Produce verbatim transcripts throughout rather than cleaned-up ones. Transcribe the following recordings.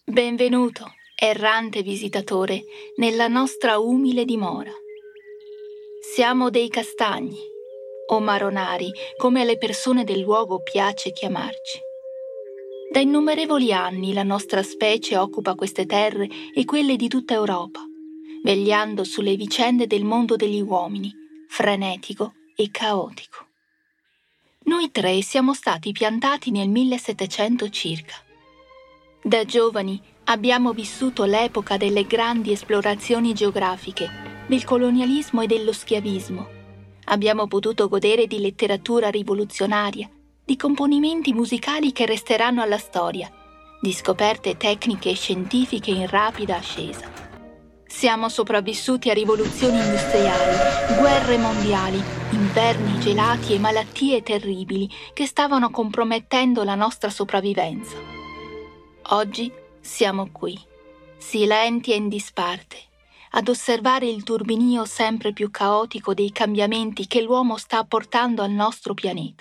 Benvenuto, errante visitatore, nella nostra umile dimora. Siamo dei castagni, o maronari, come alle persone del luogo piace chiamarci. Da innumerevoli anni la nostra specie occupa queste terre e quelle di tutta Europa, vegliando sulle vicende del mondo degli uomini, frenetico e caotico. Noi tre siamo stati piantati nel millesettecento circa. Da giovani abbiamo vissuto l'epoca delle grandi esplorazioni geografiche, del colonialismo e dello schiavismo. Abbiamo potuto godere di letteratura rivoluzionaria, di componimenti musicali che resteranno alla storia, di scoperte tecniche e scientifiche in rapida ascesa. Siamo sopravvissuti a rivoluzioni industriali, guerre mondiali, inverni gelati e malattie terribili che stavano compromettendo la nostra sopravvivenza. Oggi siamo qui, silenti e in disparte, ad osservare il turbinio sempre più caotico dei cambiamenti che l'uomo sta apportando al nostro pianeta.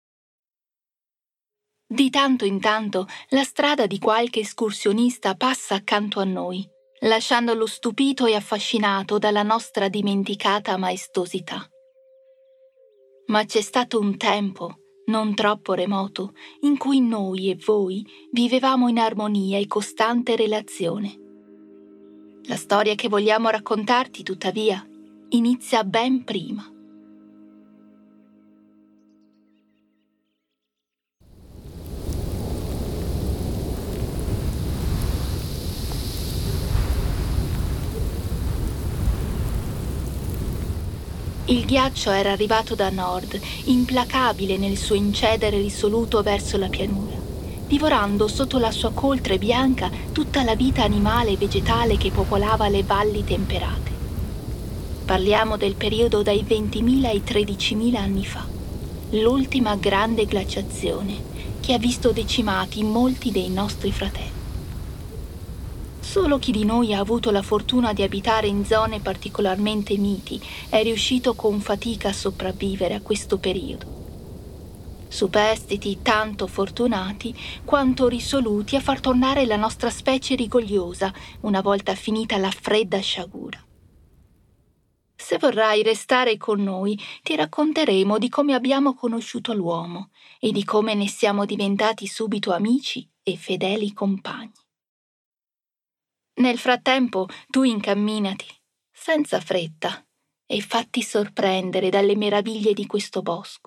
Di tanto in tanto la strada di qualche escursionista passa accanto a noi, lasciandolo stupito e affascinato dalla nostra dimenticata maestosità. Ma c'è stato un tempo, non troppo remoto, in cui noi e voi vivevamo in armonia e costante relazione. La storia che vogliamo raccontarti, tuttavia, inizia ben prima. Il ghiaccio era arrivato da nord, implacabile nel suo incedere risoluto verso la pianura, divorando sotto la sua coltre bianca tutta la vita animale e vegetale che popolava le valli temperate. Parliamo del periodo dai ventimila ai tredicimila anni fa, l'ultima grande glaciazione che ha visto decimati molti dei nostri fratelli. Solo chi di noi ha avuto la fortuna di abitare in zone particolarmente miti è riuscito con fatica a sopravvivere a questo periodo. Superstiti tanto fortunati quanto risoluti a far tornare la nostra specie rigogliosa una volta finita la fredda sciagura. Se vorrai restare con noi, ti racconteremo di come abbiamo conosciuto l'uomo e di come ne siamo diventati subito amici e fedeli compagni. Nel frattempo tu incamminati, senza fretta, e fatti sorprendere dalle meraviglie di questo bosco.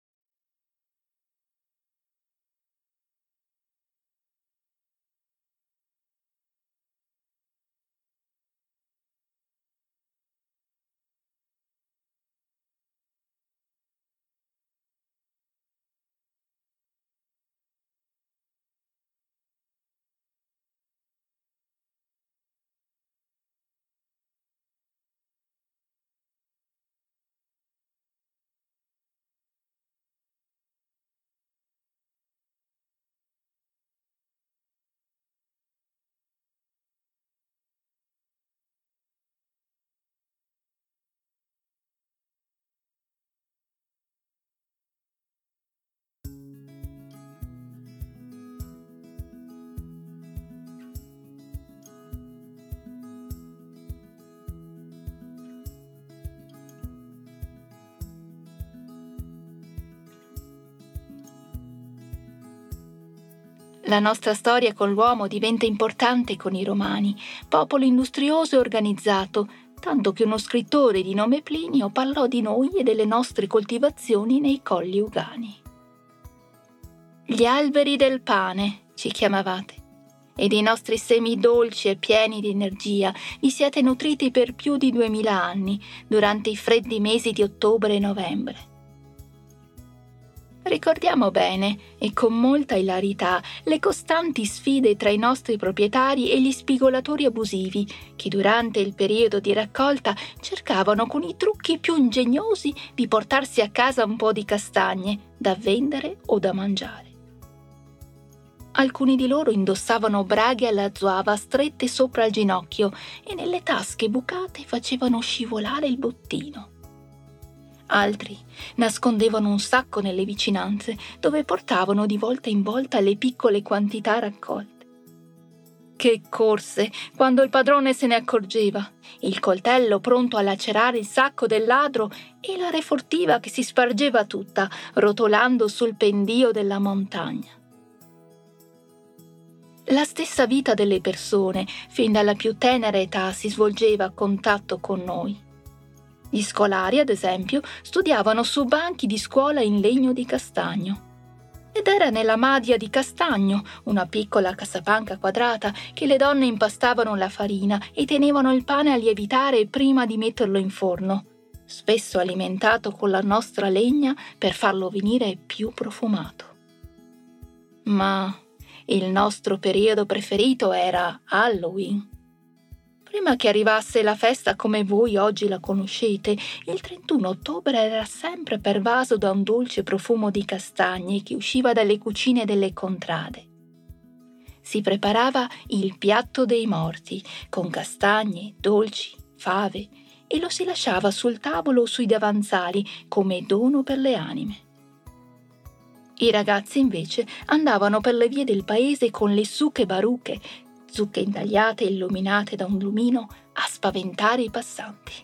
La nostra storia con l'uomo diventa importante con i Romani, popolo industrioso e organizzato, tanto che uno scrittore di nome Plinio parlò di noi e delle nostre coltivazioni nei colli Ugani. Gli alberi del pane, ci chiamavate, e dei nostri semi dolci e pieni di energia vi siete nutriti per più di duemila anni, durante i freddi mesi di ottobre e novembre. Ricordiamo bene, e con molta ilarità, le costanti sfide tra i nostri proprietari e gli spigolatori abusivi, che durante il periodo di raccolta cercavano con i trucchi più ingegnosi di portarsi a casa un po' di castagne, da vendere o da mangiare. Alcuni di loro indossavano braghe alla zuava strette sopra il ginocchio e nelle tasche bucate facevano scivolare il bottino. Altri nascondevano un sacco nelle vicinanze, dove portavano di volta in volta le piccole quantità raccolte. Che corse quando il padrone se ne accorgeva, il coltello pronto a lacerare il sacco del ladro e la refurtiva che si spargeva tutta, rotolando sul pendio della montagna. La stessa vita delle persone, fin dalla più tenera età, si svolgeva a contatto con noi. Gli scolari, ad esempio, studiavano su banchi di scuola in legno di castagno. Ed era nella madia di castagno, una piccola cassapanca quadrata, che le donne impastavano la farina e tenevano il pane a lievitare prima di metterlo in forno, spesso alimentato con la nostra legna per farlo venire più profumato. Ma il nostro periodo preferito era Halloween. Prima che arrivasse la festa come voi oggi la conoscete, il trentuno ottobre era sempre pervaso da un dolce profumo di castagne che usciva dalle cucine delle contrade. Si preparava il piatto dei morti, con castagne, dolci, fave, e lo si lasciava sul tavolo o sui davanzali come dono per le anime. I ragazzi invece andavano per le vie del paese con le sucche baruche, zucche intagliate e illuminate da un lumino, a spaventare i passanti.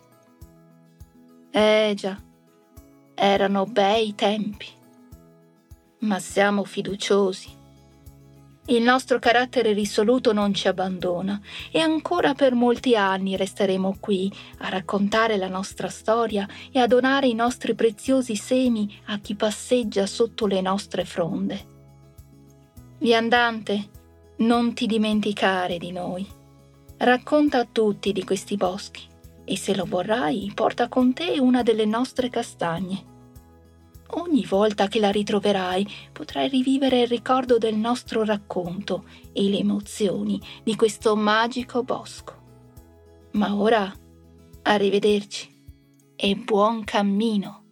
Eh già, erano bei tempi. Ma siamo fiduciosi. Il nostro carattere risoluto non ci abbandona e ancora per molti anni resteremo qui a raccontare la nostra storia e a donare i nostri preziosi semi a chi passeggia sotto le nostre fronde. Viandante, non ti dimenticare di noi. Racconta a tutti di questi boschi e se lo vorrai porta con te una delle nostre castagne. Ogni volta che la ritroverai potrai rivivere il ricordo del nostro racconto e le emozioni di questo magico bosco. Ma ora, arrivederci e buon cammino.